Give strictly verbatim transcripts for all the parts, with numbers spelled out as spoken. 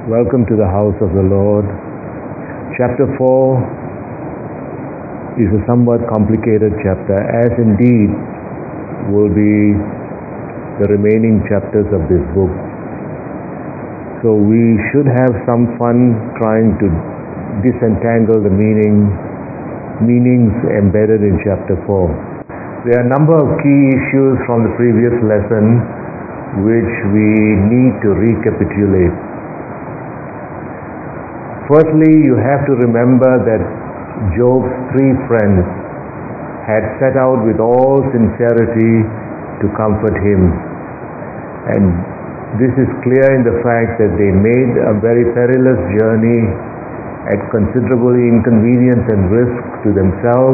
Welcome to the house of the Lord. Chapter four is a somewhat complicated chapter, as indeed will be the remaining chapters of this book. So we should have some fun trying to disentangle the meaning, meanings embedded in chapter four. There are a number of key issues from the previous lesson which we need to recapitulate. Firstly, you have to remember that Job's three friends had set out with all sincerity to comfort him. And this is clear in the fact that they made a very perilous journey at considerable inconvenience and risk to themselves,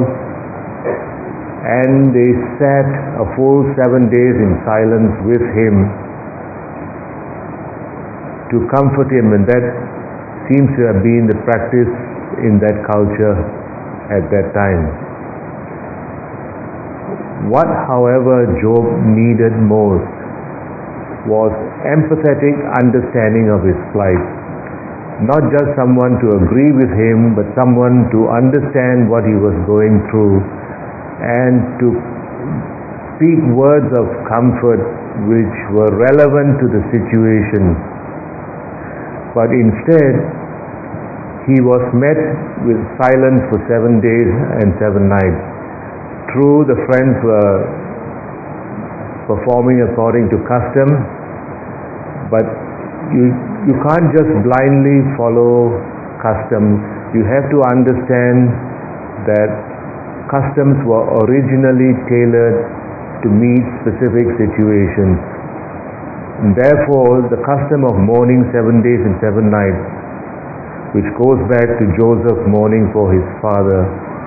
and they sat a full seven days in silence with him to comfort him, and that seems to have been the practice in that culture at that time. What, however, Job needed most was empathetic understanding of his plight. Not just someone to agree with him, but someone to understand what he was going through and to speak words of comfort which were relevant to the situation. But instead, he was met with silence for seven days and seven nights. True, the friends were performing according to custom, but you, you can't just blindly follow custom. You have to understand that customs were originally tailored to meet specific situations. And therefore, the custom of mourning seven days and seven nights, which goes back to Joseph mourning for his father,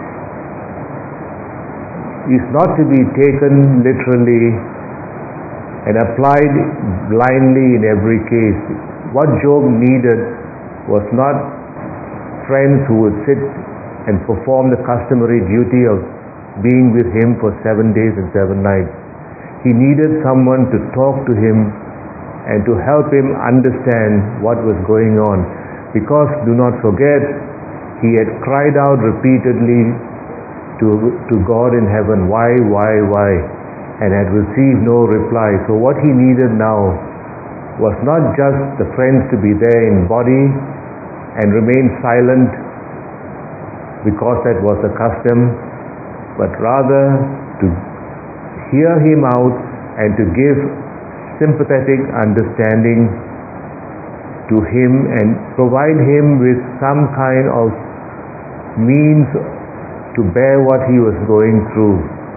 is not to be taken literally and applied blindly in every case. What Job needed was not friends who would sit and perform the customary duty of being with him for seven days and seven nights. He needed someone to talk to him and to help him understand what was going on. Because, do not forget, he had cried out repeatedly to, to God in heaven, why, why, why, and had received no reply. So what he needed now was not just the friends to be there in body and remain silent because that was the custom, but rather to hear him out and to give sympathetic understanding to him and provide him with some kind of means to bear what he was going through.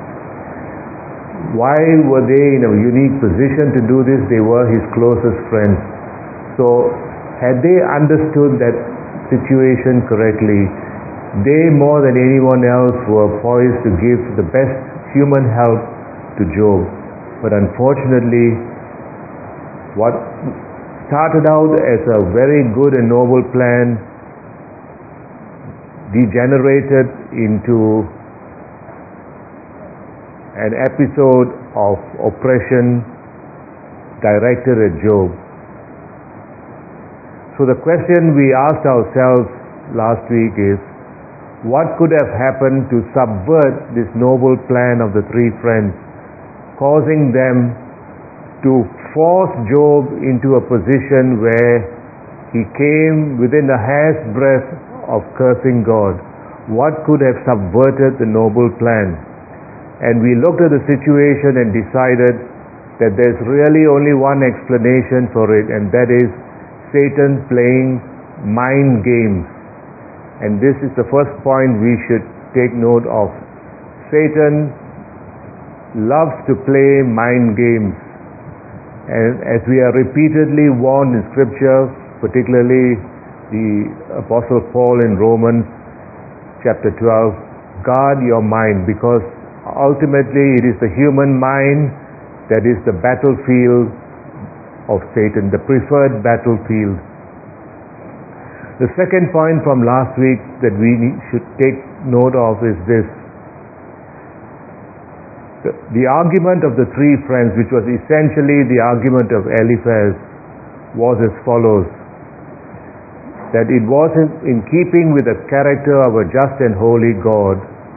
Why were they in a unique position to do this? They were his closest friends. So had they understood that situation correctly, they more than anyone else were poised to give the best human help to Job. But unfortunately, what started out as a very good and noble plan degenerated into an episode of oppression directed at Job. So the question we asked ourselves last week is, what could have happened to subvert this noble plan of the three friends, causing them to force Job into a position where he came within a hair's breadth of cursing God? What could have subverted the noble plan? And we looked at the situation and decided that there's really only one explanation for it, and that is Satan playing mind games. And this is the first point we should take note of. Satan loves to play mind games. And as we are repeatedly warned in Scripture, particularly the Apostle Paul in Romans chapter twelve, guard your mind, because ultimately it is the human mind that is the battlefield of Satan, the preferred battlefield. The second point from last week that we should take note of is this. The, the argument of the three friends, which was essentially the argument of Eliphaz, was as follows. that it wasn't in keeping with the character of a just and holy God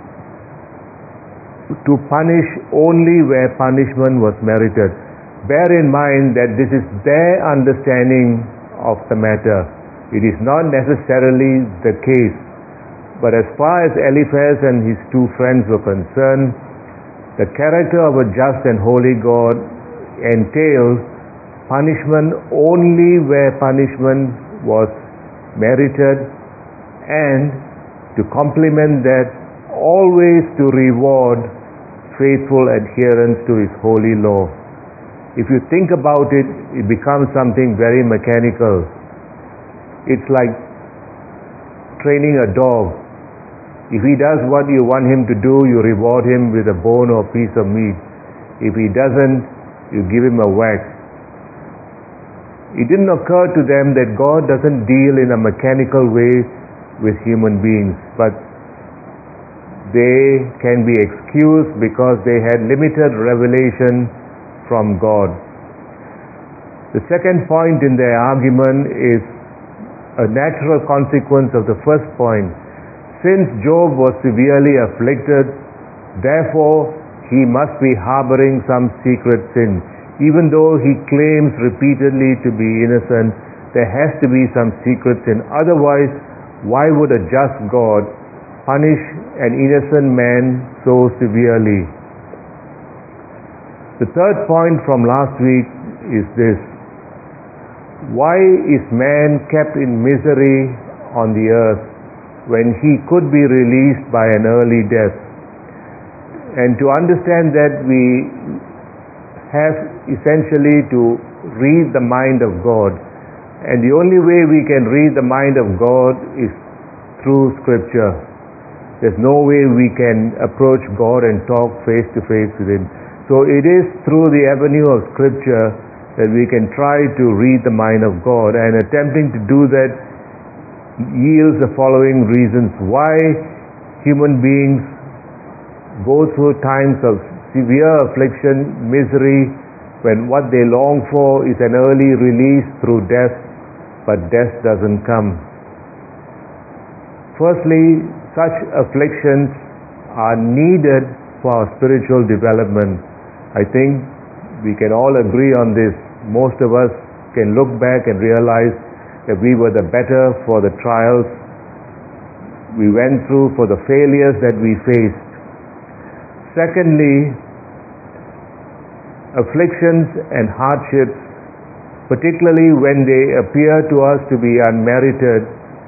to punish only where punishment was merited. Bear in mind that this is their understanding of the matter. It is not necessarily the case. But as far as Eliphaz and his two friends were concerned, the character of a just and holy God entails punishment only where punishment was merited, and to complement that, always to reward faithful adherence to his holy law. If you think about it, it becomes something very mechanical. It's like training a dog. If he does what you want him to do, you reward him with a bone or piece of meat. If he doesn't, you give him a whack. It didn't occur to them that God doesn't deal in a mechanical way with human beings, but they can be excused because they had limited revelation from God. The second point in their argument is a natural consequence of the first point. Since Job was severely afflicted, therefore he must be harboring some secret sin. Even though he claims repeatedly to be innocent, there has to be some secret sin. Otherwise, why would a just God punish an innocent man so severely? The third point from last week is this: why is man kept in misery on the earth when he could be released by an early death? And to understand that, we have essentially to read the mind of God. And the only way we can read the mind of God is through Scripture. There's no way we can approach God and talk face to face with Him. So it is through the avenue of Scripture that we can try to read the mind of God, and attempting to do that yields the following reasons why human beings go through times of severe affliction, misery, when what they long for is an early release through death, but death doesn't come. Firstly, such afflictions are needed for our spiritual development. I think we can all agree on this. Most of us can look back and realize that we were the better for the trials we went through, for the failures that we faced. Secondly, afflictions and hardships, particularly when they appear to us to be unmerited,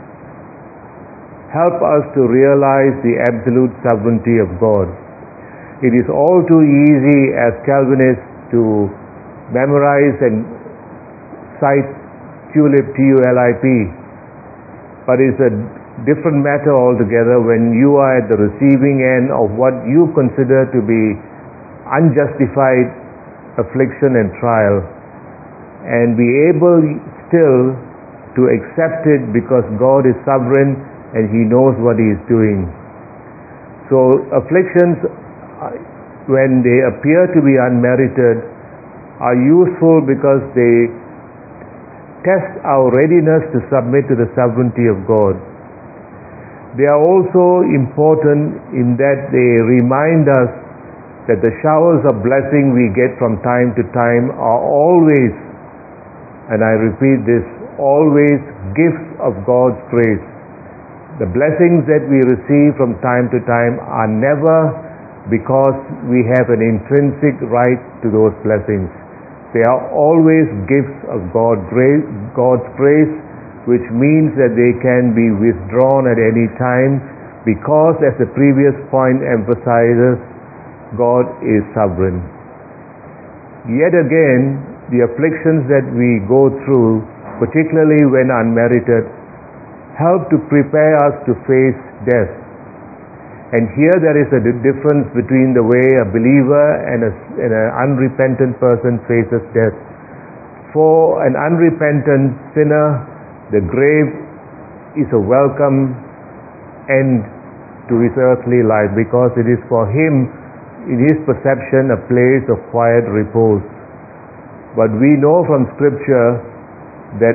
help us to realize the absolute sovereignty of God. It is all too easy as Calvinists to memorize and cite TULIP, T U L I P, but it's a different matter altogether when you are at the receiving end of what you consider to be unjustified affliction and trial, and be able still to accept it because God is sovereign and He knows what He is doing. So afflictions, when they appear to be unmerited, are useful because they test our readiness to submit to the sovereignty of God. They are also important in that they remind us that the showers of blessing we get from time to time are always, and I repeat this, always gifts of God's grace. The blessings that we receive from time to time are never because we have an intrinsic right to those blessings. They are always gifts of God, grace, God's grace, which means that they can be withdrawn at any time because, as the previous point emphasizes, God is sovereign. Yet again, the afflictions that we go through, particularly when unmerited, help to prepare us to face death. And here there is a difference between the way a believer and, a, and an unrepentant person faces death. For an unrepentant sinner, the grave is a welcome end to his earthly life because it is for him, in his perception, a place of quiet repose. But we know from Scripture that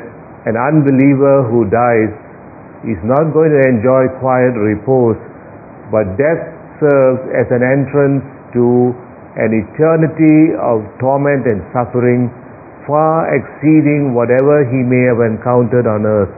an unbeliever who dies is not going to enjoy quiet repose, but death serves as an entrance to an eternity of torment and suffering far exceeding whatever he may have encountered on earth.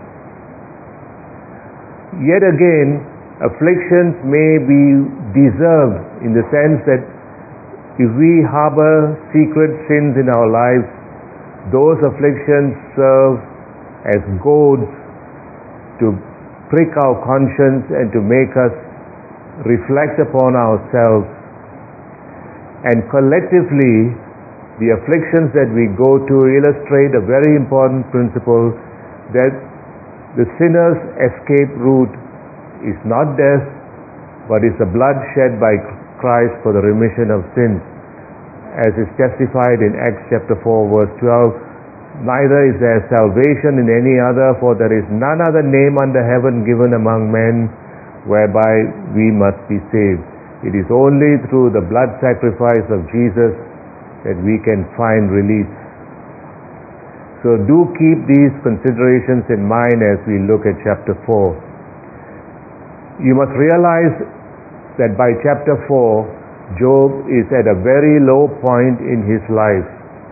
Yet again, afflictions may be deserved in the sense that if we harbor secret sins in our lives, those afflictions serve as goads to prick our conscience and to make us reflect upon ourselves. And collectively, the afflictions that we go to illustrate a very important principle, that the sinner's escape route is not death, but is the blood shed by Christ for the remission of sins. As is testified in Acts chapter four verse twelve, neither is there salvation in any other, for there is none other name under heaven given among men whereby we must be saved. It is only through the blood sacrifice of Jesus that we can find release. So do keep these considerations in mind as we look at chapter four. You must realize that by chapter four, Job is at a very low point in his life.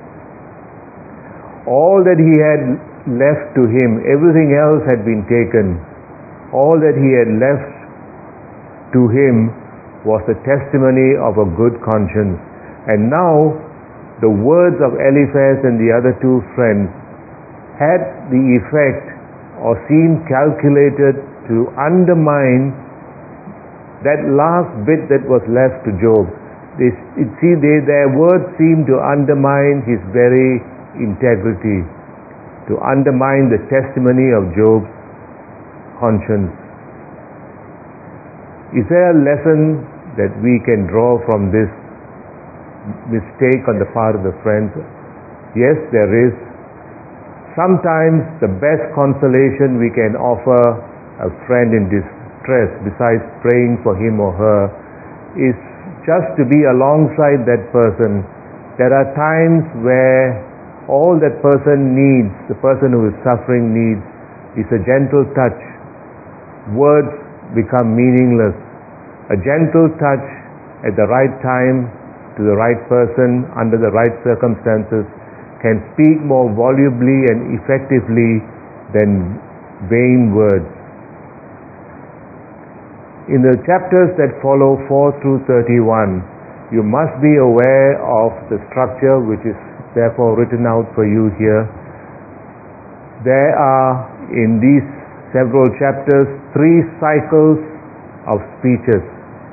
All that he had left to him, everything else had been taken. All that he had left to him was the testimony of a good conscience. And now, the words of Eliphaz and the other two friends had the effect or seemed calculated to undermine that last bit that was left to Job. They, it see, they, their words seemed to undermine his very integrity, to undermine the testimony of Job's conscience. Is there a lesson that we can draw from this mistake on the part of the friends? Yes, there is. Sometimes the best consolation we can offer a friend in distress, besides praying for him or her, is just to be alongside that person. There are times where all that person needs, the person who is suffering needs, is a gentle touch. Words become meaningless. A gentle touch at the right time to the right person under the right circumstances can speak more volubly and effectively than vain words. In the chapters that follow four through thirty-one, you must be aware of the structure which is therefore written out for you here. There are in these several chapters three cycles of speeches.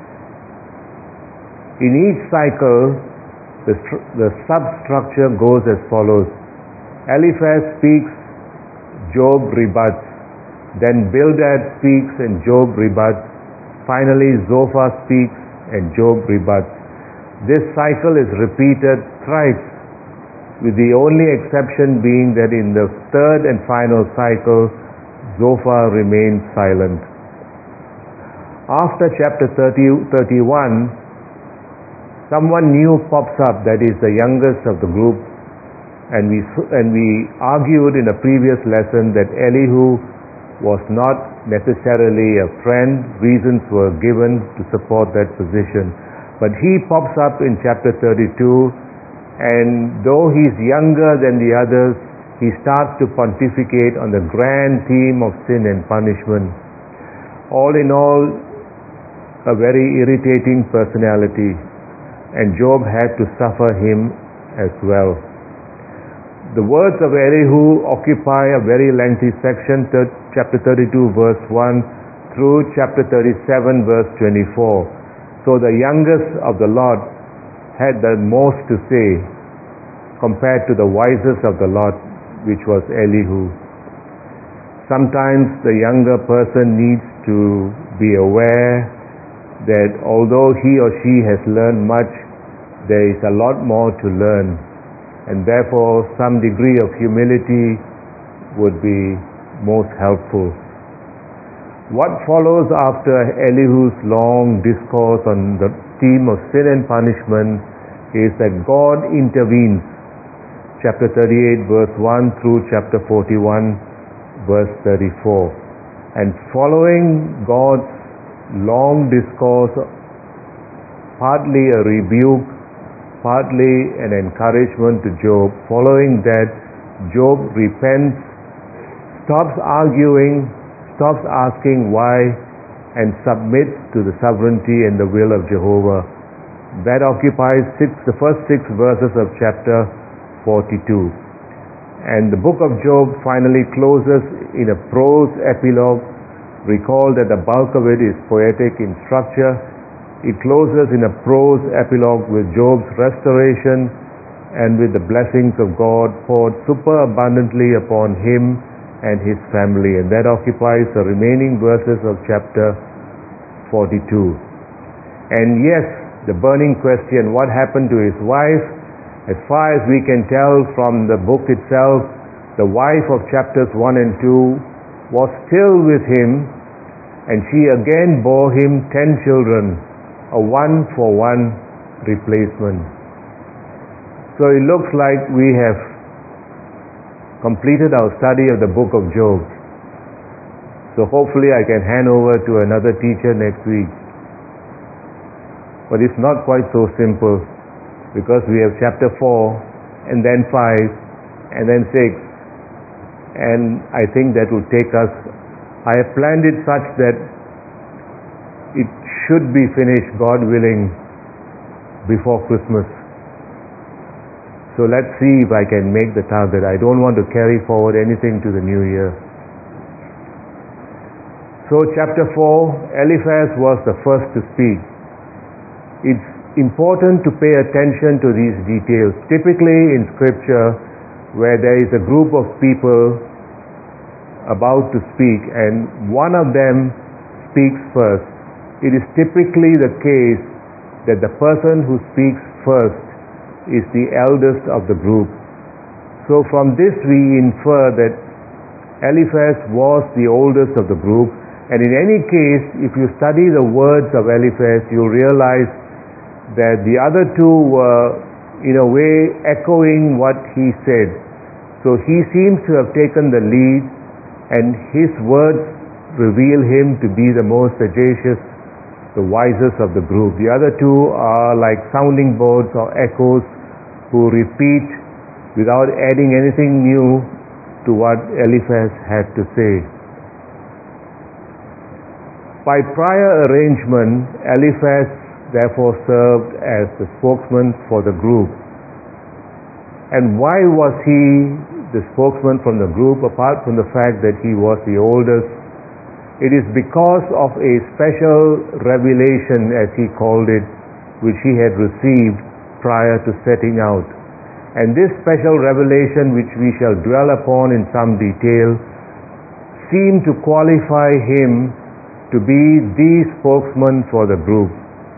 In each cycle, the, stru- the substructure goes as follows. Eliphaz speaks, Job rebuts. Then Bildad speaks and Job rebuts. Finally, Zophar speaks and Job rebuts. This cycle is repeated thrice, with the only exception being that in the third and final cycle, Zophar remains silent. After chapter thirty, thirty-one, someone new pops up, that is the youngest of the group, and we and we argued in a previous lesson that Elihu was not necessarily a friend. Reasons were given to support that position. But he pops up in chapter thirty-two, and though he's younger than the others, he starts to pontificate on the grand theme of sin and punishment. All in all, a very irritating personality, and Job had to suffer him as well. The words of Elihu occupy a very lengthy section, chapter thirty-two verse one through chapter thirty-seven verse twenty-four. So the youngest of the lot had the most to say compared to the wisest of the lot, which was Elihu. Sometimes the younger person needs to be aware that although he or she has learned much, there is a lot more to learn, and therefore some degree of humility would be most helpful. What follows after Elihu's long discourse on the theme of sin and punishment is that God intervenes. Chapter thirty-eight verse one through chapter forty-one, verse thirty-four. And following God's long discourse, partly a rebuke, partly an encouragement to Job, following that, Job repents, stops arguing, stops asking why, and submits to the sovereignty and the will of Jehovah. That occupies six, the first six verses of chapter forty-two. And the book of Job finally closes in a prose epilogue. Recall that the bulk of it is poetic in structure. It closes in a prose epilogue with Job's restoration and with the blessings of God poured superabundantly upon him and his family. And that occupies the remaining verses of chapter forty-two. And yes, the burning question, what happened to his wife? As far as we can tell from the book itself, the wife of chapters one and two was still with him, and she again bore him ten children, a one-for-one replacement. So it looks like we have completed our study of the book of Job. So hopefully I can hand over to another teacher next week. But it's not quite so simple, because we have chapter four, and then five, and then six, and I think that will take us, I have planned it such that it should be finished, God willing, before Christmas. So let's see if I can make the target. I don't want to carry forward anything to the new year. So chapter four, Eliphaz was the first to speak. It's important to pay attention to these details. Typically in scripture, where there is a group of people about to speak and one of them speaks first, it is typically the case that the person who speaks first is the eldest of the group. So from this we infer that Eliphaz was the oldest of the group, and in any case, if you study the words of Eliphaz, you'll realize that the other two were in a way echoing what he said. So he seems to have taken the lead, and his words reveal him to be the most sagacious, the wisest of the group. The other two are like sounding boards or echoes who repeat without adding anything new to what Eliphaz had to say. By prior arrangement, Eliphaz therefore served as the spokesman for the group. And why was he the spokesman from the group, apart from the fact that he was the oldest? It is because of a special revelation, as he called it, which he had received prior to setting out. And this special revelation, which we shall dwell upon in some detail, seemed to qualify him to be the spokesman for the group.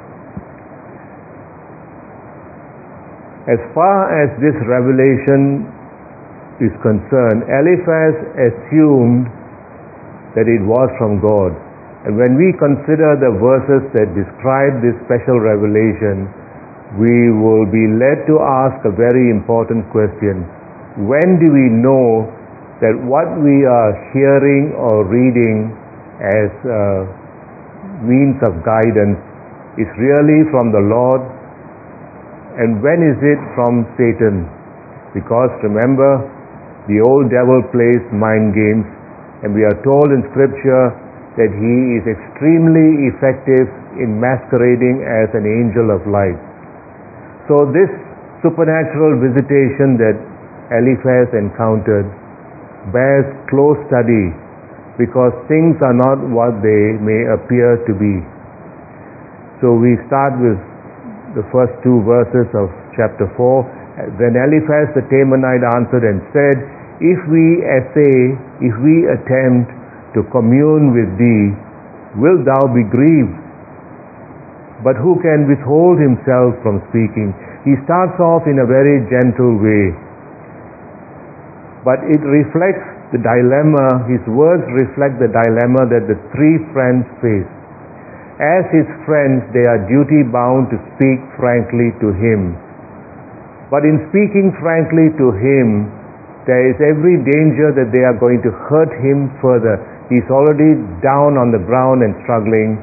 As far as this revelation is concerned, Eliphaz assumed that it was from God. And when we consider the verses that describe this special revelation, we will be led to ask a very important question. When do we know that what we are hearing or reading as a means of guidance is really from the Lord? And when is it from Satan? Because remember, the old devil plays mind games, and we are told in scripture that he is extremely effective in masquerading as an angel of light. So this supernatural visitation that Eliphaz encountered bears close study, because things are not what they may appear to be. So we start with the first two verses of chapter four. Then Eliphaz the Temanite answered and said, If we essay, if we attempt to commune with thee, wilt thou be grieved? But who can withhold himself from speaking? He starts off in a very gentle way, but it reflects the dilemma, his words reflect the dilemma that the three friends face. As his friends, they are duty-bound to speak frankly to him. But in speaking frankly to him, there is every danger that they are going to hurt him further. He's already down on the ground and struggling,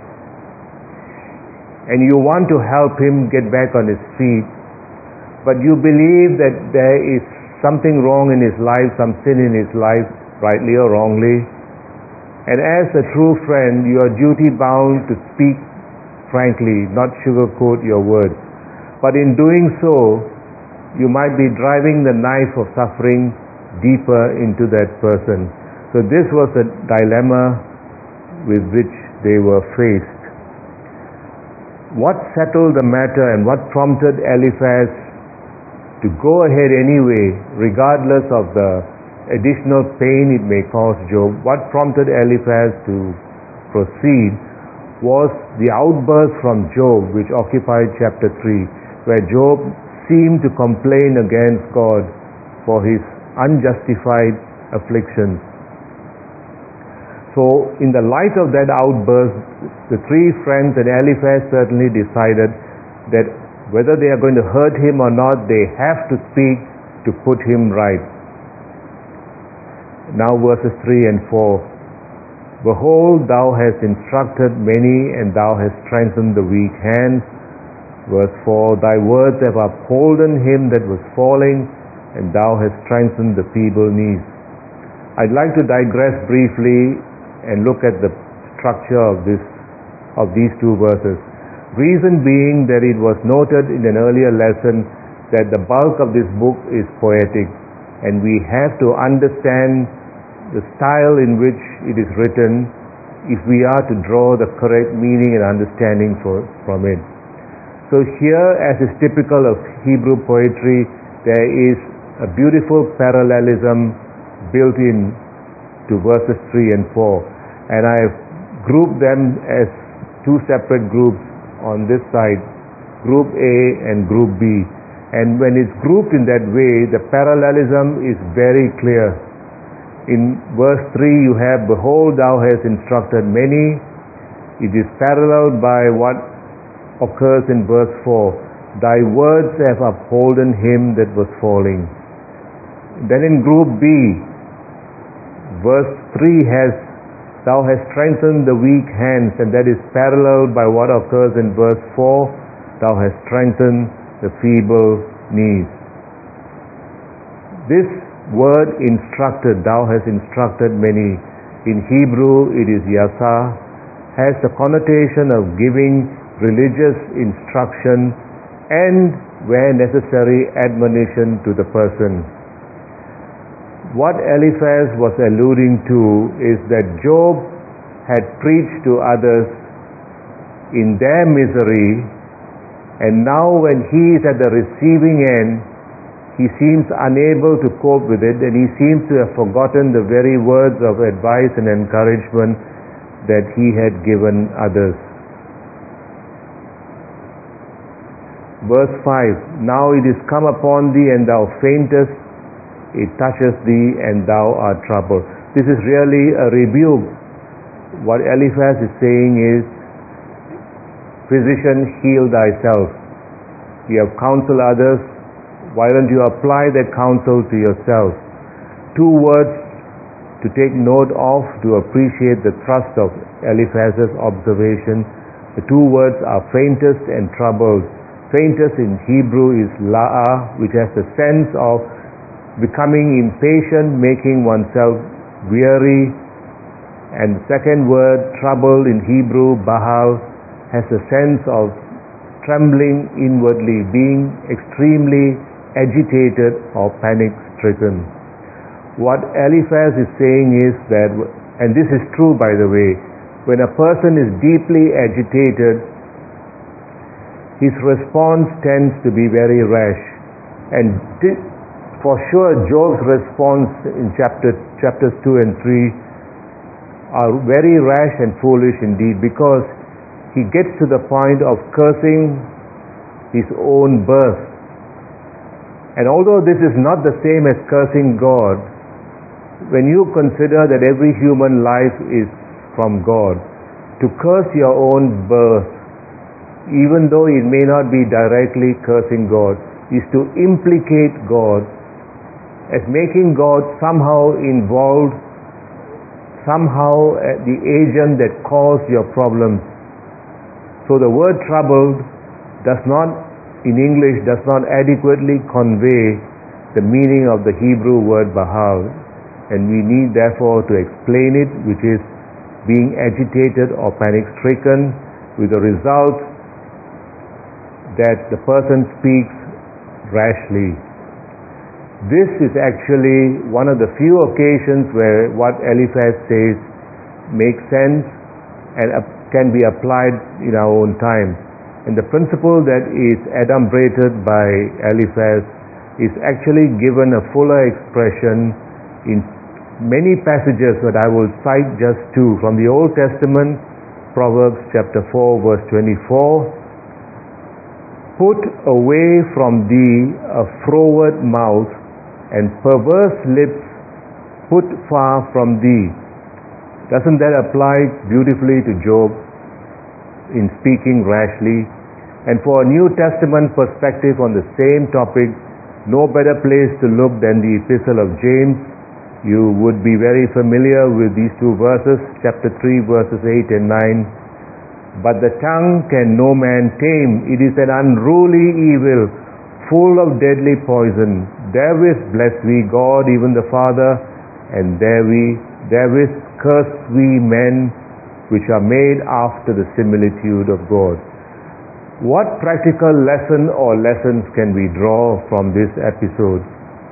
and you want to help him get back on his feet, but you believe that there is something wrong in his life, some sin in his life, rightly or wrongly. And as a true friend, you are duty bound to speak frankly, not sugarcoat your words. But in doing so, you might be driving the knife of suffering deeper into that person. So this was a dilemma with which they were faced. What settled the matter and what prompted Eliphaz to go ahead anyway, regardless of the additional pain it may cause Job, what prompted Eliphaz to proceed was the outburst from Job, which occupied chapter three, where Job seemed to complain against God for his unjustified afflictions. So in the light of that outburst, the three friends and Eliphaz certainly decided that whether they are going to hurt him or not, they have to speak to put him right. Now verses three and four. Behold, thou hast instructed many, and thou hast strengthened the weak hands. Verse four. Thy words have upholden him that was falling, and thou hast strengthened the feeble knees. I'd like to digress briefly and look at the structure of this of these two verses. Reason being that it was noted in an earlier lesson that the bulk of this book is poetic, and we have to understand the style in which it is written if we are to draw the correct meaning and understanding for, from it. So here, as is typical of Hebrew poetry, there is a beautiful parallelism built in to verses three and four, and I have grouped them as two separate groups on this side, group A and group B. And when it's grouped in that way, the parallelism is very clear. In verse three you have, behold, thou hast instructed many. It is paralleled by what occurs in verse four. Thy words have upholden him that was falling. Then in group B, verse three has, thou hast strengthened the weak hands, and that is paralleled by what occurs in verse four. Thou hast strengthened the feeble knees. This word instructed, thou hast instructed many, in Hebrew it is yasa, has the connotation of giving religious instruction and, where necessary, admonition to the person. What Eliphaz was alluding to is that Job had preached to others in their misery, and now when he is at the receiving end, he seems unable to cope with it, and he seems to have forgotten the very words of advice and encouragement that he had given others. Verse five. Now it is come upon thee, and thou faintest, it toucheth thee, and thou art troubled. This is really a rebuke. What Eliphaz is saying is, physician, heal thyself. You have counseled others, why don't you apply that counsel to yourself? Two words to take note of to appreciate the thrust of Eliphaz's observation. The two words are faintest and troubled. Faintest in Hebrew is la'ah, which has the sense of becoming impatient, making oneself weary. And the second word, troubled in Hebrew, bahal, has a sense of trembling inwardly, being extremely agitated or panic-stricken. What Eliphaz is saying is that, and this is true by the way, when a person is deeply agitated, his response tends to be very rash. And this, for sure, Job's response in chapter, chapters two and three are very rash and foolish indeed, because he gets to the point of cursing his own birth. And although this is not the same as cursing God, when you consider that every human life is from God, to curse your own birth, even though it may not be directly cursing God, is to implicate God as making God somehow involved, somehow the agent that caused your problems. So the word troubled does not, in English, does not adequately convey the meaning of the Hebrew word bahal, and we need therefore to explain it, which is being agitated or panic-stricken, with the result that the person speaks rashly. This is actually one of the few occasions where what Eliphaz says makes sense and can be applied in our own time. And the principle that is adumbrated by Eliphaz is actually given a fuller expression in many passages, but I will cite just two. From the Old Testament, Proverbs chapter four, verse twenty-four, "Put away from thee a froward mouth, and perverse lips put far from thee." Doesn't that apply beautifully to Job in speaking rashly? And for a New Testament perspective on the same topic, no better place to look than the Epistle of James. You would be very familiar with these two verses, chapter three, verses eight and nine. "But the tongue can no man tame. It is an unruly evil, full of deadly poison. Therewith bless we God, even the Father, and therewith curse we men, which are made after the similitude of God." What practical lesson or lessons can we draw from this episode?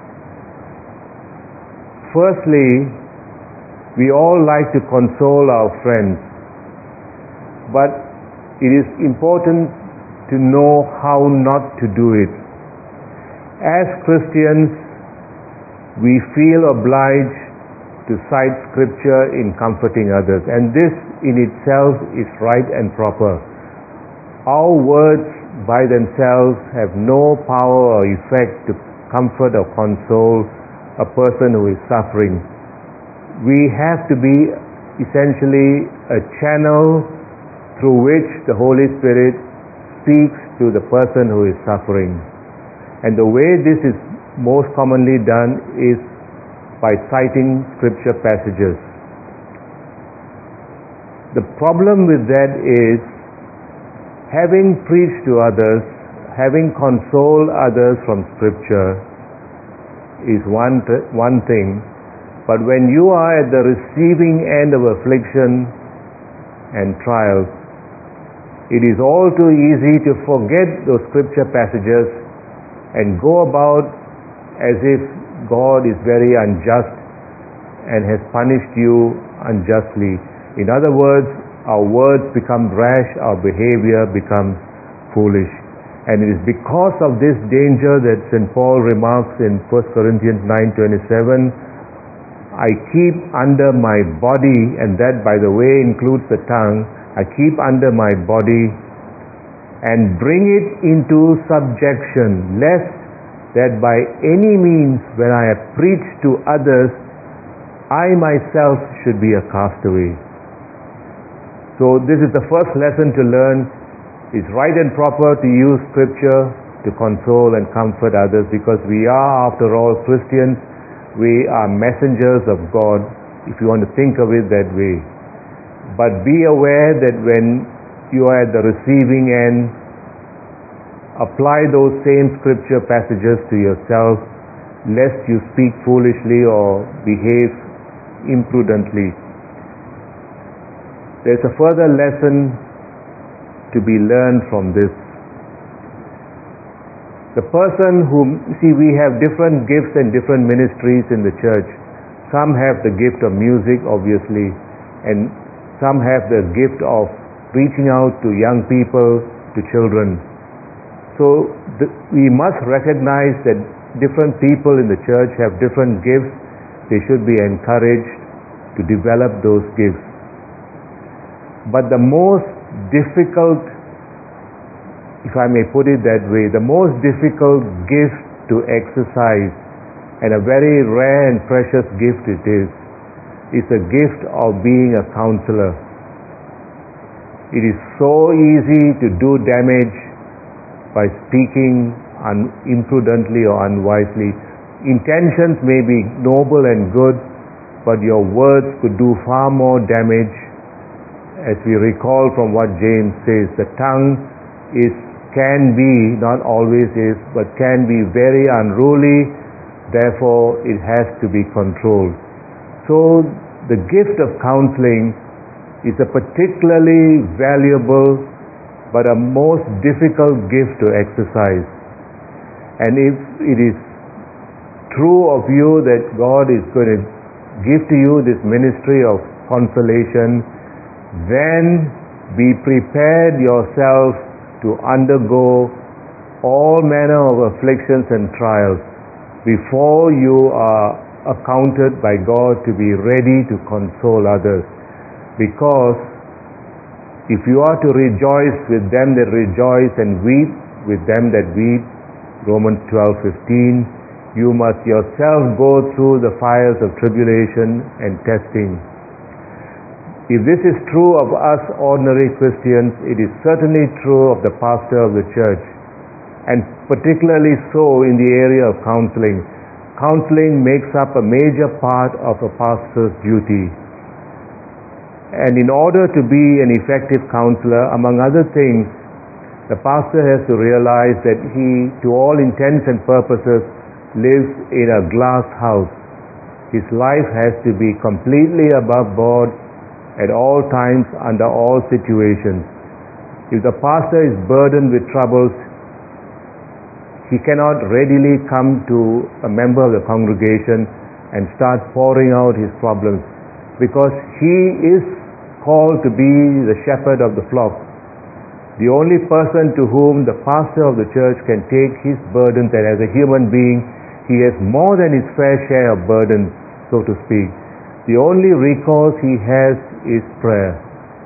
Firstly, we all like to console our friends, but it is important to know how not to do it. As Christians, we feel obliged to cite Scripture in comforting others, and this in itself is right and proper. Our words by themselves have no power or effect to comfort or console a person who is suffering. We have to be essentially a channel through which the Holy Spirit speaks to the person who is suffering. And the way this is most commonly done is by citing scripture passages. The problem with that is, having preached to others, having consoled others from scripture is one, th- one thing, but when you are at the receiving end of affliction and trials, it is all too easy to forget those scripture passages and go about as if God is very unjust and has punished you unjustly. In other words, our words become rash, our behavior becomes foolish. And it is because of this danger that Saint Paul remarks in First Corinthians nine twenty-seven, "I keep under my body," and that, by the way, includes the tongue, "I keep under my body and bring it into subjection, lest that by any means, when I have preached to others, I myself should be a castaway." So this is the first lesson to learn. It's right and proper to use scripture to console and comfort others, because we are, after all, Christians. We are messengers of God, if you want to think of it that way. But be aware that when you are at the receiving end, apply those same scripture passages to yourself, lest you speak foolishly or behave imprudently. There's a further lesson to be learned from this. The person whom, see, we have different gifts and different ministries in the church. Some have the gift of music, obviously, and some have the gift of reaching out to young people, to children. So the, we must recognize that different people in the church have different gifts. They should be encouraged to develop those gifts. But the most difficult, if I may put it that way, the most difficult gift to exercise, and a very rare and precious gift it is, is the gift of being a counselor. It is so easy to do damage by speaking un- imprudently or unwisely. intentions may be noble and good, but your words could do far more damage. As we recall from what James says, the tongue is can be, not always is, but can be very unruly, therefore it has to be controlled. So the gift of counseling is a particularly valuable but a most difficult gift to exercise. And if it is true of you that God is going to give to you this ministry of consolation, then be prepared yourself to undergo all manner of afflictions and trials before you are accounted by God to be ready to console others. Because if you are to rejoice with them that rejoice and weep with them that weep, Romans twelve fifteen, you must yourself go through the fires of tribulation and testing. If this is true of us ordinary Christians, it is certainly true of the pastor of the church, and particularly so in the area of counseling. Counseling makes up a major part of a pastor's duty. And in order to be an effective counselor, among other things, the pastor has to realize that he, to all intents and purposes, lives in a glass house. His life has to be completely above board at all times, under all situations. If the pastor is burdened with troubles, he cannot readily come to a member of the congregation and start pouring out his problems, because he is called to be the shepherd of the flock. The only person to whom the pastor of the church can take his burdens, and as a human being, he has more than his fair share of burdens, so to speak. The only recourse he has is prayer.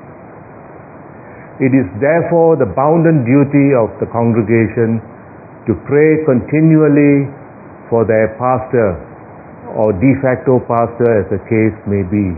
It is therefore the bounden duty of the congregation to pray continually for their pastor or de facto pastor, as the case may be.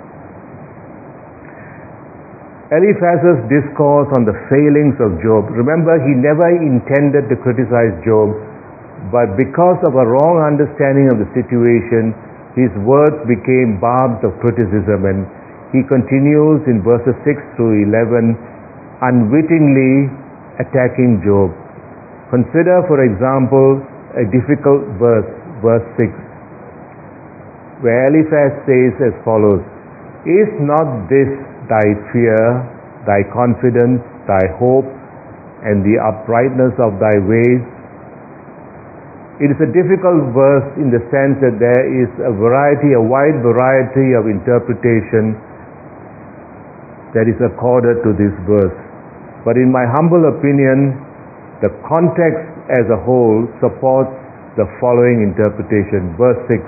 Eliphaz's discourse on the failings of Job. Remember, he never intended to criticize Job, but because of a wrong understanding of the situation, his words became barbs of criticism, and he continues in verses six through eleven, unwittingly attacking Job. Consider, for example, a difficult verse, verse six, where Eliphaz says as follows, "Is not this thy fear, thy confidence, thy hope, and the uprightness of thy ways?" It is a difficult verse in the sense that there is a variety, a wide variety of interpretation that is accorded to this verse. But in my humble opinion, the context as a whole supports the following interpretation. Verse six,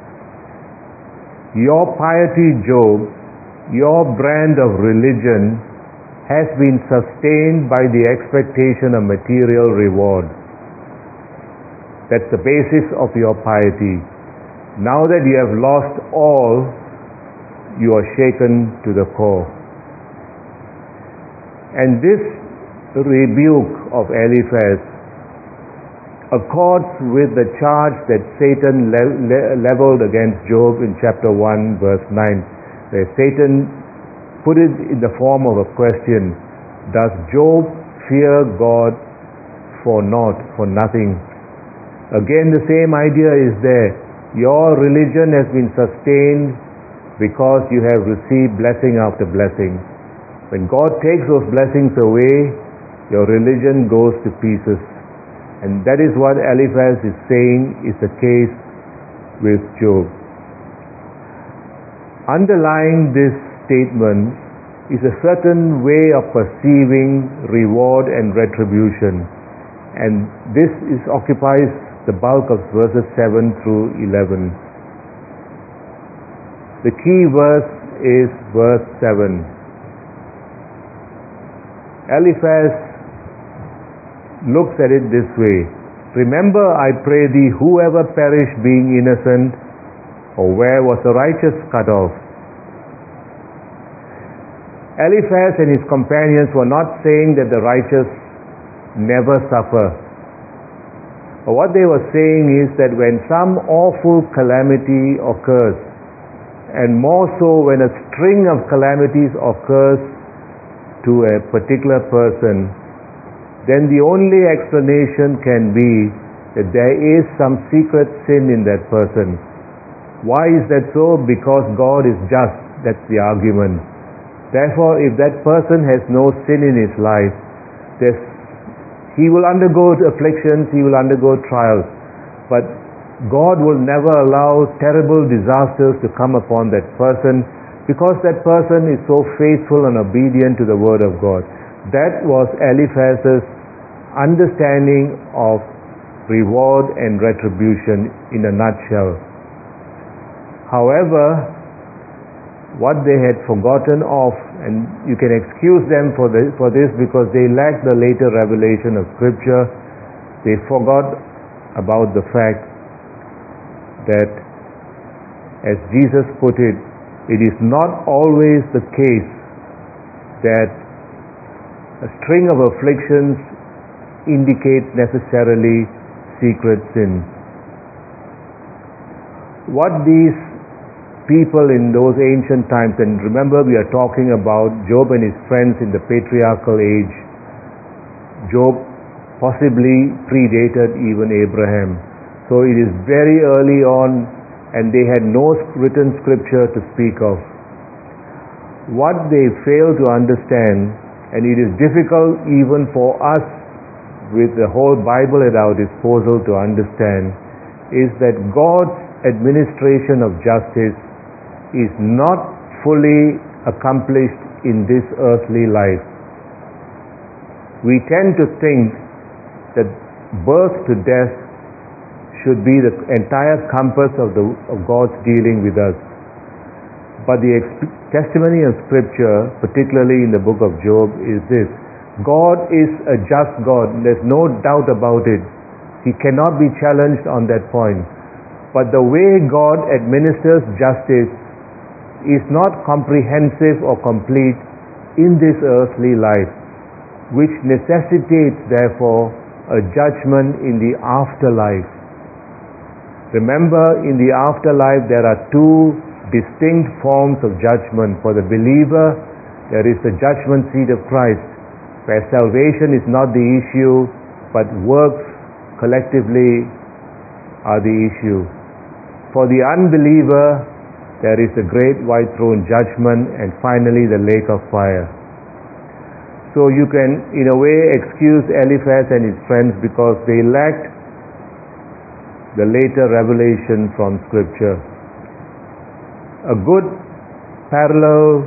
"Your piety, Job, your brand of religion has been sustained by the expectation of material reward." That's the basis of your piety. Now that you have lost all, you are shaken to the core. And this rebuke of Eliphaz accords with the charge that Satan le- le- leveled against Job in chapter one, verse nine, where Satan put it in the form of a question: does Job fear God for naught, for nothing? Again, the same idea is there. Your religion has been sustained because you have received blessing after blessing. When God takes those blessings away, your religion goes to pieces. And that is what Eliphaz is saying is the case with Job. Underlying this statement is a certain way of perceiving reward and retribution. And this is occupies the bulk of verses seven through eleven. The key verse is verse seven. Eliphaz looks at it this way: "Remember, I pray thee, whoever perished being innocent, or where was the righteous cut off?" Eliphaz and his companions were not saying that the righteous never suffer. But what they were saying is that when some awful calamity occurs, and more so when a string of calamities occurs to a particular person, then the only explanation can be that there is some secret sin in that person. Why is that so? Because God is just. That's the argument. Therefore, if that person has no sin in his life, he will undergo afflictions, he will undergo trials. But God will never allow terrible disasters to come upon that person because that person is so faithful and obedient to the Word of God. That was Eliphaz's understanding of reward and retribution in a nutshell. However, what they had forgotten of, and you can excuse them for this, for this because they lacked the later revelation of Scripture, they forgot about the fact that, as Jesus put it, it is not always the case that a string of afflictions indicates necessarily secret sin. What these people in those ancient times, and remember we are talking about Job and his friends in the patriarchal age. Job possibly predated even Abraham. So it is very early on, and they had no written scripture to speak of. What they fail to understand, and it is difficult even for us with the whole Bible at our disposal to understand, is that God's administration of justice is not fully accomplished in this earthly life. We tend to think that birth to death should be the entire compass of, the, of God's dealing with us. But the exp- testimony of Scripture, particularly in the book of Job, is this: God is a just God. There's no doubt about it. He cannot be challenged on that point. But the way God administers justice is not comprehensive or complete in this earthly life, which necessitates, therefore, a judgment in the afterlife. Remember, in the afterlife there are two distinct forms of judgment. For the believer, there is the judgment seat of Christ, where salvation is not the issue, but works collectively are the issue. For the unbeliever, there is the great white throne judgment, and finally the lake of fire. So you can, in a way, excuse Eliphaz and his friends because they lacked the later revelation from Scripture. A good parallel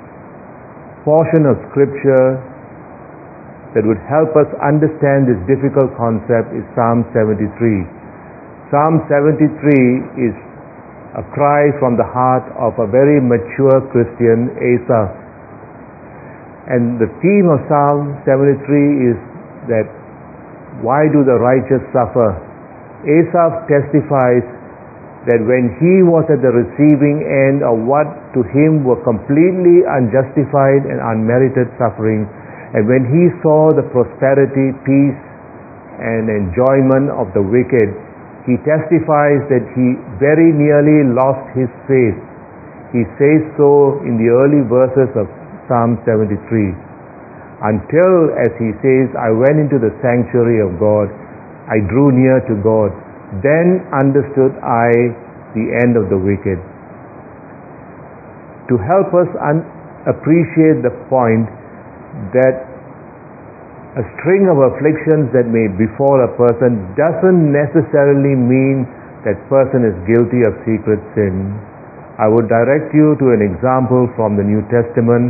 portion of Scripture that would help us understand this difficult concept is Psalm seventy-three. Psalm seventy-three is a cry from the heart of a very mature Christian, Asaph. And the theme of Psalm seventy-three is that, why do the righteous suffer? Asaph testifies that when he was at the receiving end of what to him were completely unjustified and unmerited suffering, and when he saw the prosperity, peace, and enjoyment of the wicked, he testifies that he very nearly lost his faith. He says so in the early verses of Psalm seventy-three. Until, as he says, I went into the sanctuary of God, I drew near to God, then understood I the end of the wicked. To help us un- appreciate the point that a string of afflictions that may befall a person doesn't necessarily mean that person is guilty of secret sin, I would direct you to an example from the New Testament,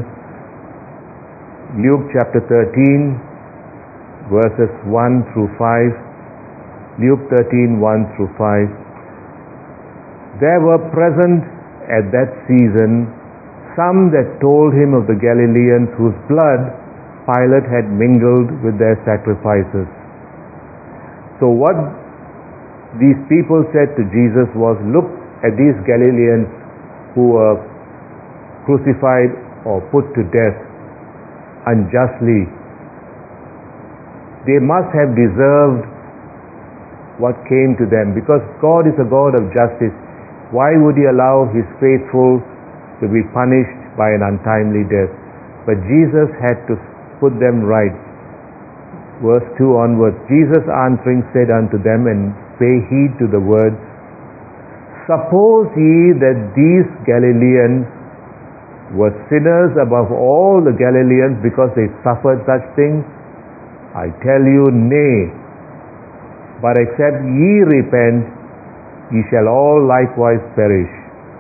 Luke chapter thirteen, verses one through five. Luke thirteen, one through five. There were present at that season some that told him of the Galileans whose blood Pilate had mingled with their sacrifices. So what these people said to Jesus was, look at these Galileans who were crucified or put to death unjustly. They must have deserved what came to them. Because God is a God of justice, why would He allow His faithful to be punished by an untimely death? But Jesus had to put them right. Verse two onwards, Jesus answering said unto them, and pay heed to the words, suppose ye that these Galileans were sinners above all the Galileans because they suffered such things? I tell you, nay. But except ye repent, ye shall all likewise perish.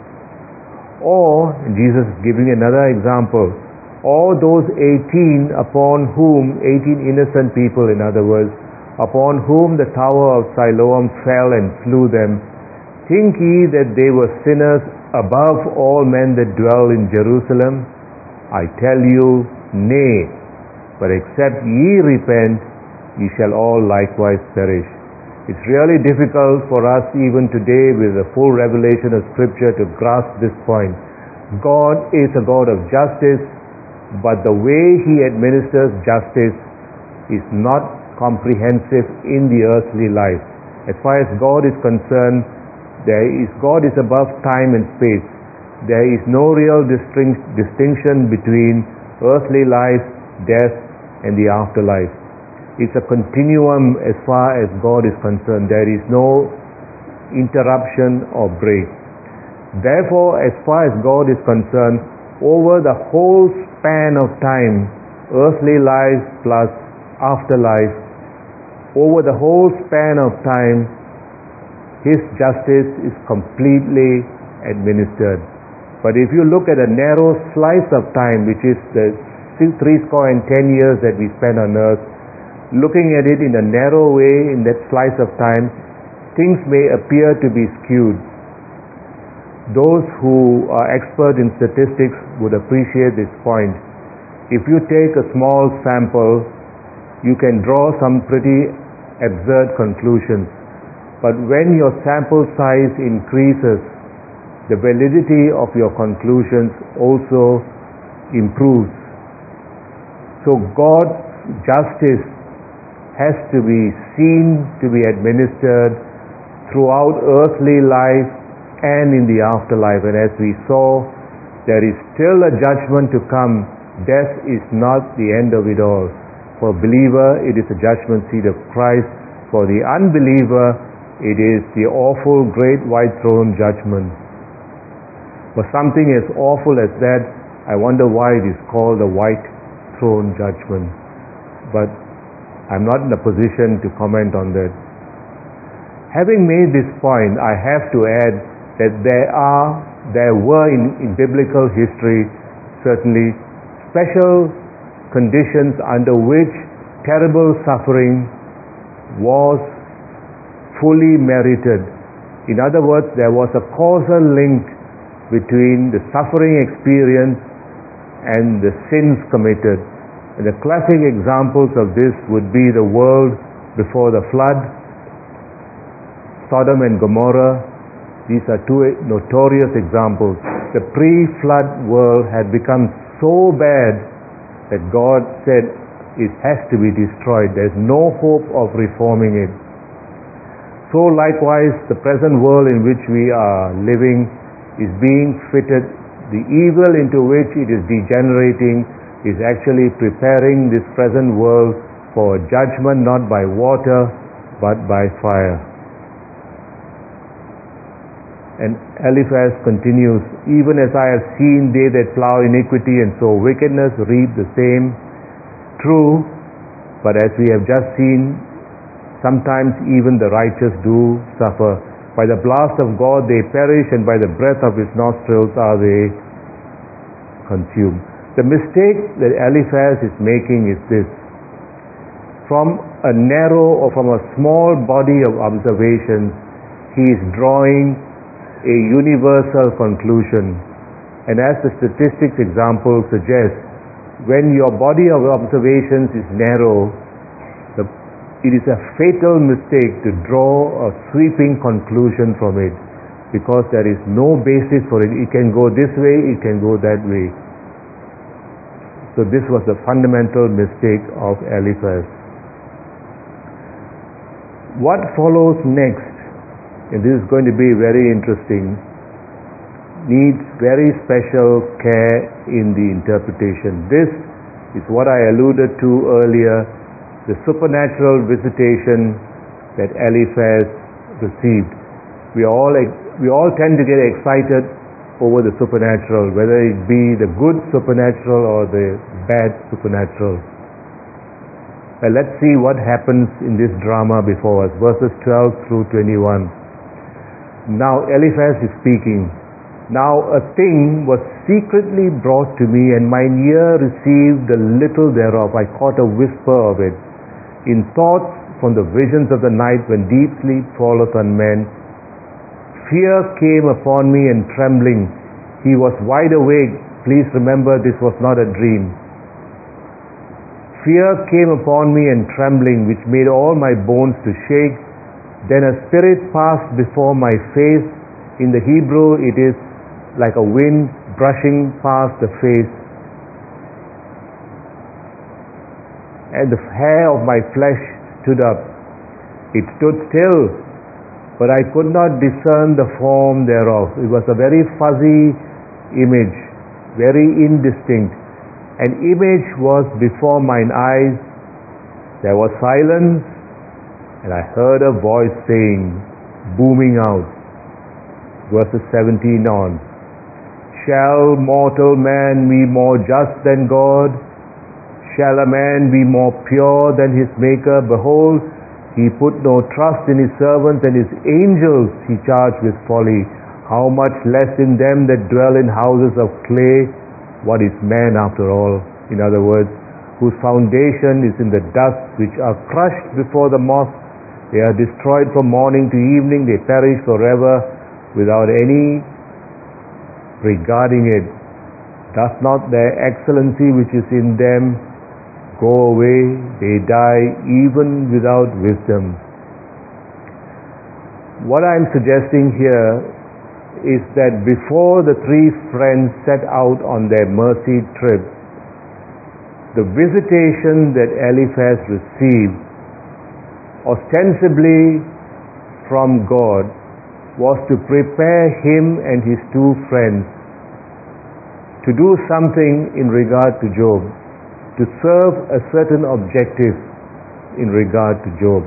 Or, Jesus is giving another example, or those eighteen upon whom, eighteen innocent people in other words, upon whom the tower of Siloam fell and slew them, think ye that they were sinners above all men that dwell in Jerusalem? I tell you, nay. But except ye repent, ye shall all likewise perish. It's really difficult for us even today with the full revelation of Scripture to grasp this point. God is a God of justice, but the way He administers justice is not comprehensive in the earthly life. As far as God is concerned, there is God is above time and space. There is no real distinct, distinction between earthly life, death, and the afterlife. It's a continuum as far as God is concerned. There is no interruption or break. Therefore, as far as God is concerned, over the whole span of time, earthly life plus afterlife, over the whole span of time, His justice is completely administered. But if you look at a narrow slice of time, which is the three score and ten years that we spend on earth, looking at it in a narrow way in that slice of time, things may appear to be skewed. Those who are expert in statistics would appreciate this point. If you take a small sample, you can draw some pretty absurd conclusions. But when your sample size increases, the validity of your conclusions also improves. So God's justice has to be seen to be administered throughout earthly life and in the afterlife. And as we saw, there is still a judgment to come. Death is not the end of it all. For a believer, it is the judgment seat of Christ. For the unbeliever, it is the awful great white throne judgment. For something as awful as that, I wonder why it is called the white throne judgment. But I'm not in a position to comment on that. Having made this point, I have to add that there are, there were in, in biblical history certainly special conditions under which terrible suffering was fully merited. In other words, there was a causal link between the suffering experience and the sins committed. And the classic examples of this would be the world before the flood, Sodom and Gomorrah. These are two notorious examples. The pre-flood world had become so bad that God said it has to be destroyed. There's no hope of reforming it. So likewise, the present world in which we are living is being fitted. The evil into which it is degenerating is actually preparing this present world for judgment not by water but by fire. And Eliphaz continues, even as I have seen they that plow iniquity and sow wickedness reap the same. True, but as we have just seen, sometimes even the righteous do suffer. By the blast of God they perish, and by the breath of His nostrils are they consumed. The mistake that Eliphaz is making is this. From a narrow or from a small body of observations, he is drawing a universal conclusion. And as the statistics example suggests, when your body of observations is narrow, the, it is a fatal mistake to draw a sweeping conclusion from it, because there is no basis for it. It can go this way, it can go that way. So this was the fundamental mistake of Eliphaz. What follows next, and this is going to be very interesting, needs very special care in the interpretation. This is what I alluded to earlier, the supernatural visitation that Eliphaz received. We all, we all tend to get excited over the supernatural, whether it be the good supernatural or the bad supernatural. Well, let's see what happens in this drama before us, verses twelve through twenty-one. Now Eliphaz is speaking. Now a thing was secretly brought to me, and mine ear received a little thereof. I caught a whisper of it. In thoughts from the visions of the night, when deep sleep falleth on men, fear came upon me and trembling. He was wide awake. Please remember, this was not a dream. Fear came upon me and trembling, which made all my bones to shake. Then a spirit passed before my face. In the Hebrew it is like a wind brushing past the face. And the hair of my flesh stood up. It stood still, but I could not discern the form thereof. It was a very fuzzy image, very indistinct. An image was before mine eyes. There was silence, and I heard a voice saying, booming out, verses seventeen on, shall mortal man be more just than God? Shall a man be more pure than his Maker? Behold, he put no trust in his servants, and his angels he charged with folly. How much less in them that dwell in houses of clay? What is man after all? In other words, whose foundation is in the dust, which are crushed before the moth. They are destroyed from morning to evening. They perish forever without any regarding it. Does not their excellency which is in them go away? They die even without wisdom. What I'm suggesting here is that before the three friends set out on their mercy trip, the visitation that Eliphaz received, ostensibly from God, was to prepare him and his two friends to do something in regard to Job, to serve a certain objective in regard to Job.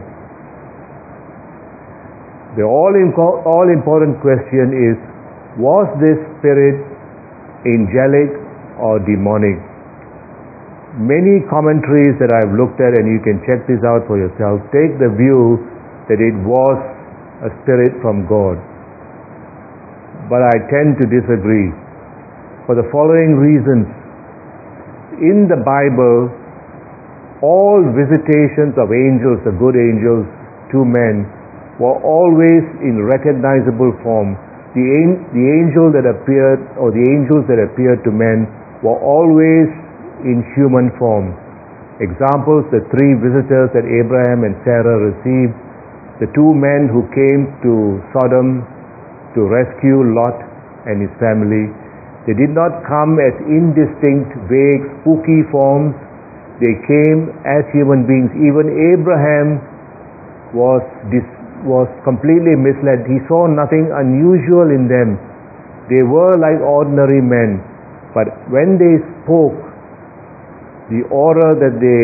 The all-important question is, was this spirit angelic or demonic? Many commentaries that I've looked at, and you can check this out for yourself, take the view that it was a spirit from God. But I tend to disagree for the following reasons. In the Bible, all visitations of angels, the good angels, to men, were always in recognizable form. The, the angel that appeared, or the angels that appeared to men, were always in human form. Examples, the three visitors that Abraham and Sarah received, the two men who came to Sodom to rescue Lot and his family. They did not come as indistinct, vague, spooky forms. They came as human beings. Even Abraham was dis- was completely misled. He saw nothing unusual in them. They were like ordinary men. But when they spoke, the aura that they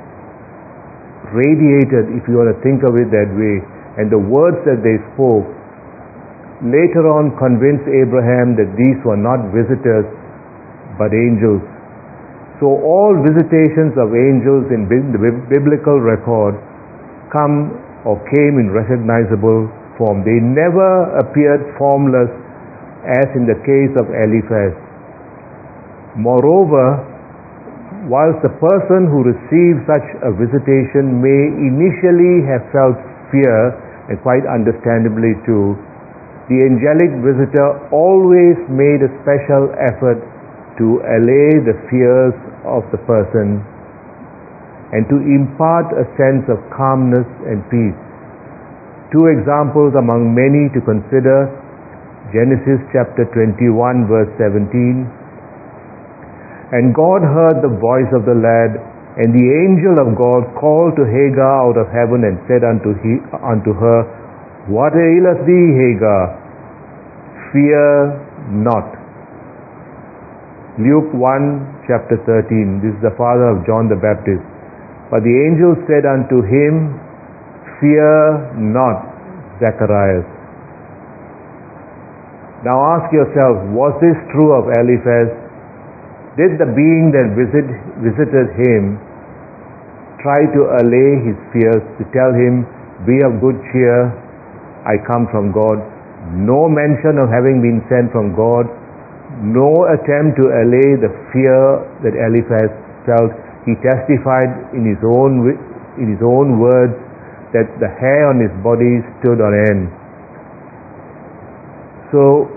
radiated, if you want to think of it that way, and the words that they spoke, later on convinced Abraham that these were not visitors, but angels. So all visitations of angels in the biblical record come or came in recognizable form. They never appeared formless, as in the case of Eliphaz. Moreover, whilst the person who received such a visitation may initially have felt fear, and quite understandably too, the angelic visitor always made a special effort to allay the fears of the person and to impart a sense of calmness and peace. Two examples among many to consider: Genesis chapter twenty-one verse seventeen. And God heard the voice of the lad, And the angel of God called to Hagar out of heaven and said unto, he, unto her, What aileth thee, Hagar? Fear not. Luke one, chapter thirteen. This is the father of John the Baptist. But the angel said unto him, Fear not, Zacharias. Now ask yourself, was this true of Eliphaz? Did the being that visit, visited him try to allay his fears, to tell him, Be of good cheer, I come from God? No mention of having been sent from God, no attempt to allay the fear that Eliphaz felt. He testified in his own, in his own words that the hair on his body stood on end. So,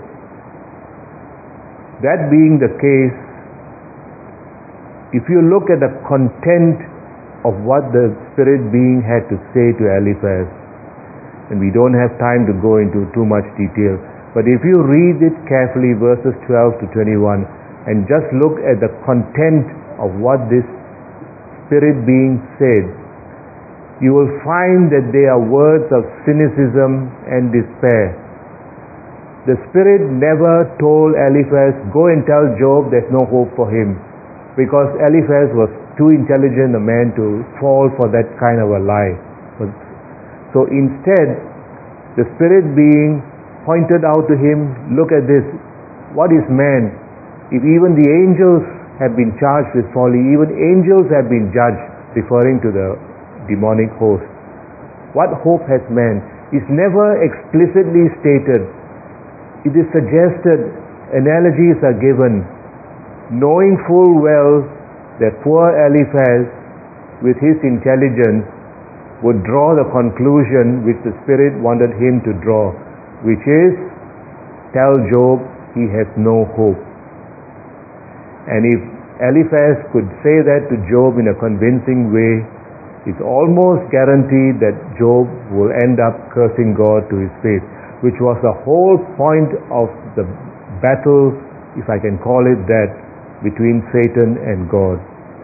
that being the case, if you look at the content of what the spirit being had to say to Eliphaz, and we don't have time to go into too much detail, but if you read it carefully, verses twelve to twenty-one, and just look at the content of what this spirit being said, you will find that they are words of cynicism and despair. The spirit never told Eliphaz, Go and tell Job there's no hope for him, because Eliphaz was too intelligent a man to fall for that kind of a lie. So instead, the spirit being pointed out to him, look at this, what is man? If even the angels have been charged with folly, even angels have been judged, referring to the demonic host, what hope has man? It's never explicitly stated. It is suggested, analogies are given, knowing full well that poor Eliphaz, with his intelligence, would draw the conclusion which the Spirit wanted him to draw, which is, tell Job he has no hope. And if Eliphaz could say that to Job in a convincing way, it's almost guaranteed that Job will end up cursing God to his face, which was the whole point of the battle, if I can call it that, between Satan and God.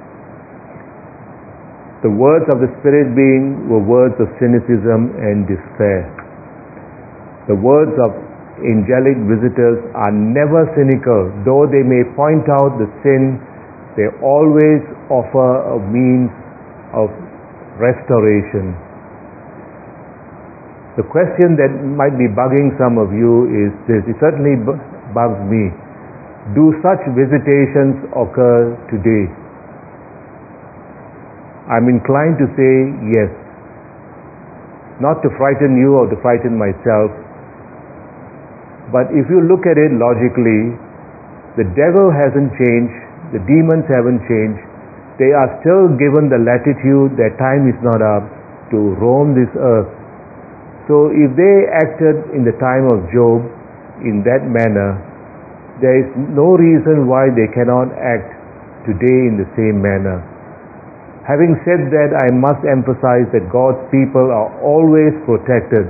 The words of the Spirit being were words of cynicism and despair. The words of angelic visitors are never cynical. Though they may point out the sin, they always offer a means of restoration. The question that might be bugging some of you is this, it certainly bugs me. Do such visitations occur today? I'm inclined to say yes. Not to frighten you or to frighten myself, but if you look at it logically, the devil hasn't changed, the demons haven't changed, they are still given the latitude, their time is not up, to roam this earth. So if they acted in the time of Job in that manner, there is no reason why they cannot act today in the same manner. Having said that, I must emphasize that God's people are always protected.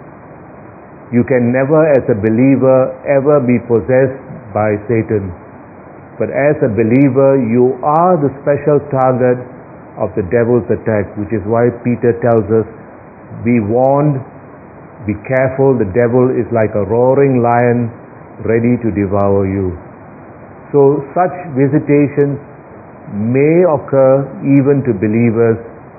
You can never, as a believer, ever be possessed by Satan. But as a believer, you are the special target of the devil's attack, which is why Peter tells us, be warned, be careful, the devil is like a roaring lion ready to devour you. So such visitations may occur even to believers,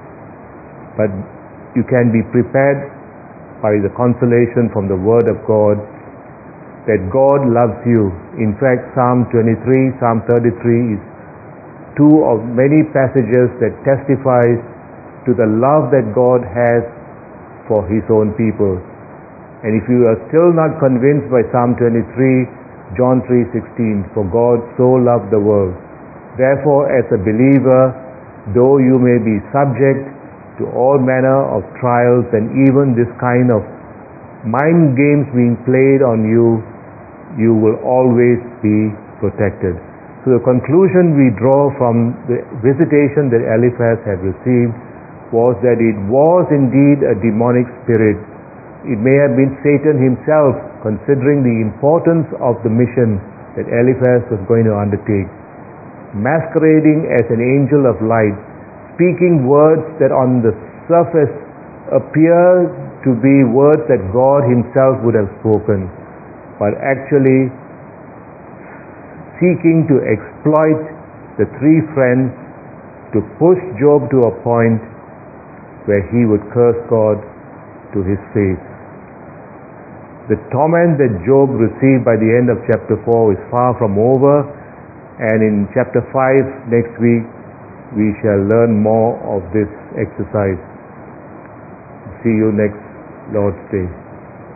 but you can be prepared by the consolation from the Word of God that God loves you. In fact, Psalm twenty-three, Psalm thirty-three is two of many passages that testifies to the love that God has for His own people. And if you are still not convinced by Psalm twenty-three, John three sixteen, for God so loved the world. Therefore, as a believer, though you may be subject to all manner of trials and even this kind of mind games being played on you, you will always be protected. So the conclusion we draw from the visitation that Eliphaz had received was that it was indeed a demonic spirit. It may have been Satan himself, considering the importance of the mission that Eliphaz was going to undertake, masquerading as an angel of light, speaking words that on the surface appear to be words that God himself would have spoken, but actually seeking to exploit the three friends to push Job to a point where he would curse God to his face. The torment that Job received by the end of chapter four is far from over, and in chapter five next week we shall learn more of this exercise. See you next Lord's Day.